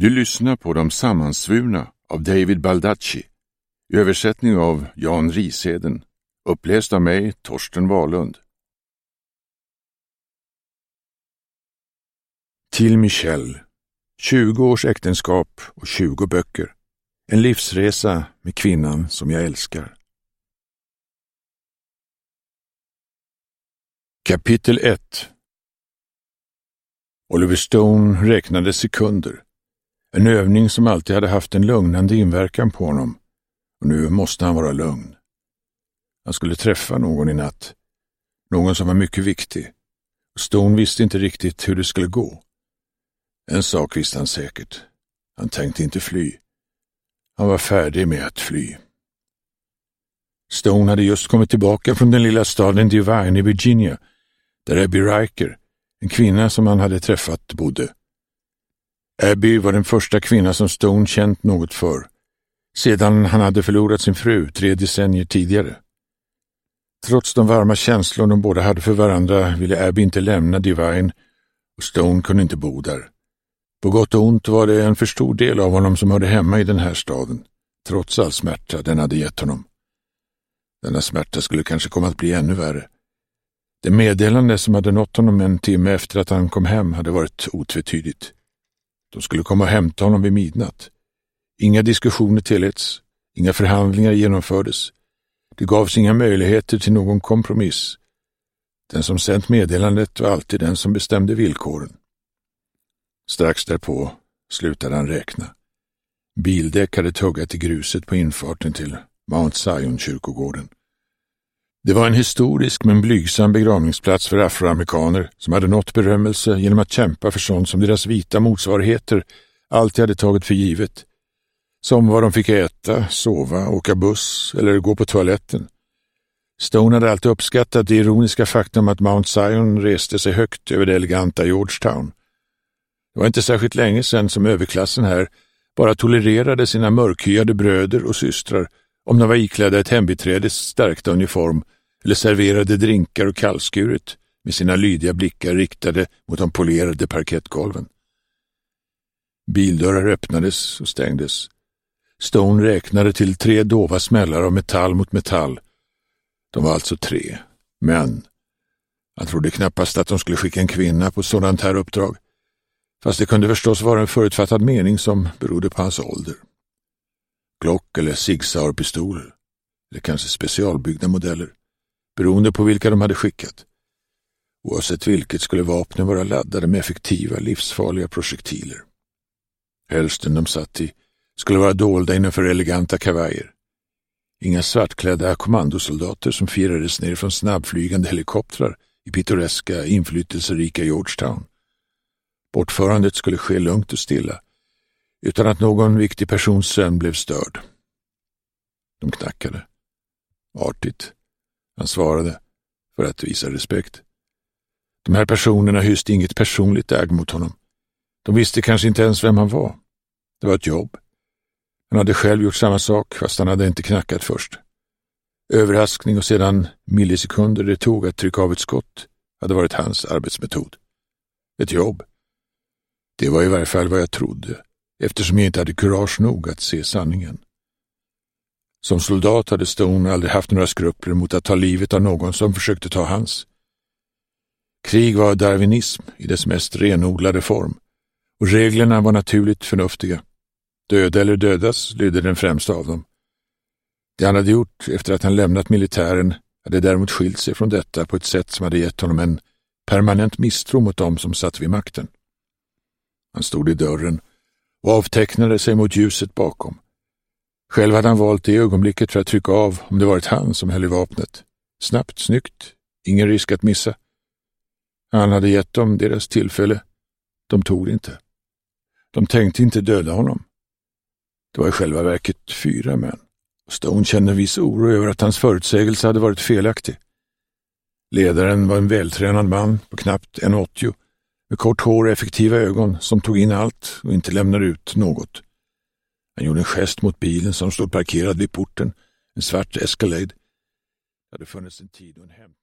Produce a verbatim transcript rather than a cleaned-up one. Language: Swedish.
Du lyssnar på De sammansvurna av David Baldacci, översättning av Jan Risheden, uppläst av mig, Torsten Wahlund. Till Michelle, tjugo års äktenskap och tjugo böcker. En livsresa med kvinnan som jag älskar. Kapitel ett. Oliver Stone räknade sekunder. En övning som alltid hade haft en lugnande inverkan på honom. Och nu måste han vara lugn. Han skulle träffa någon i natt. Någon som var mycket viktig. Stone visste inte riktigt hur det skulle gå. En sak visste han säkert. Han tänkte inte fly. Han var färdig med att fly. Stone hade just kommit tillbaka från den lilla staden Divine i Virginia, där Abby Riker, en kvinna som han hade träffat, bodde. Abby var den första kvinna som Stone känt något för, sedan han hade förlorat sin fru tre decennier tidigare. Trots de varma känslor de båda hade för varandra ville Abby inte lämna Divine, och Stone kunde inte bo där. På gott och ont var det en för stor del av honom som hörde hemma i den här staden, trots all smärta den hade gett honom. Denna smärta skulle kanske komma att bli ännu värre. Det meddelande som hade nått honom en timme efter att han kom hem hade varit otvetydigt. De skulle komma och hämta honom vid midnatt. Inga diskussioner tilläts, inga förhandlingar genomfördes. Det gavs inga möjligheter till någon kompromiss. Den som sänt meddelandet var alltid den som bestämde villkoren. Strax därpå slutade han räkna. Bildäck hade tuggat i gruset på infarten till Mount Zion-kyrkogården. Det var en historisk men blygsam begravningsplats för afroamerikaner som hade nått berömmelse genom att kämpa för sånt som deras vita motsvarigheter alltid hade tagit för givet. Som vad de fick äta, sova, åka buss eller gå på toaletten. Stone hade alltid uppskattat det ironiska faktum att Mount Zion reste sig högt över det eleganta Georgetown. Det var inte särskilt länge sedan som överklassen här bara tolererade sina mörkhyade bröder och systrar om de var iklädda ett hembiträdes stärkta uniform eller serverade drinkar och kallskuret med sina lydiga blickar riktade mot de polerade parkettgolven. Bildörrar öppnades och stängdes. Stone räknade till tre dova smällar av metall mot metall. De var alltså tre, men han trodde knappast att de skulle skicka en kvinna på ett sådant här uppdrag. Fast det kunde förstås vara en förutfattad mening som berodde på hans ålder. Glock eller Sig Sauer-pistoler, eller kanske specialbyggda modeller, beroende på vilka de hade skickat. Oavsett vilket skulle vapnen vara laddade med effektiva, livsfarliga projektiler. Hälften de satt i skulle vara dolda innanför eleganta kavajer. Inga svartklädda kommandosoldater som firades ner från snabbflygande helikoptrar i pittoreska, inflytelserika Georgetown. Bortförandet skulle ske lugnt och stilla, utan att någon viktig persons sömn blev störd. De knackade. Artigt. Han svarade, för att visa respekt. De här personerna hyste inget personligt äg mot honom. De visste kanske inte ens vem han var. Det var ett jobb. Han hade själv gjort samma sak, fast han hade inte knackat först. Överraskning och sedan millisekunder det tog att trycka av ett skott hade varit hans arbetsmetod. Ett jobb. Det var i varje fall vad jag trodde, eftersom jag inte hade kurage nog att se sanningen. Som soldat hade Stone aldrig haft några skrupler mot att ta livet av någon som försökte ta hans. Krig var darwinism i dess mest renodlade form, och reglerna var naturligt förnuftiga. Döda eller dödas lydde den främsta av dem. Det han hade gjort efter att han lämnat militären hade däremot skilt sig från detta på ett sätt som hade gett honom en permanent misstro mot dem som satt vid makten. Han stod i dörren och avtecknade sig mot ljuset bakom. Själv hade han valt det ögonblicket för att trycka av om det varit han som höll i vapnet. Snabbt, snyggt, ingen risk att missa. Han hade gett dem deras tillfälle. De tog inte. De tänkte inte döda honom. Det var i själva verket fyra män. Stone kände viss oro över att hans förutsägelse hade varit felaktig. Ledaren var en vältränad man på knappt en komma åttio med kort hår och effektiva ögon som tog in allt och inte lämnade ut något. Han gjorde en gest mot bilen som stod parkerad vid porten, en svart Escalade. Det hade funnits en tid och en hämt.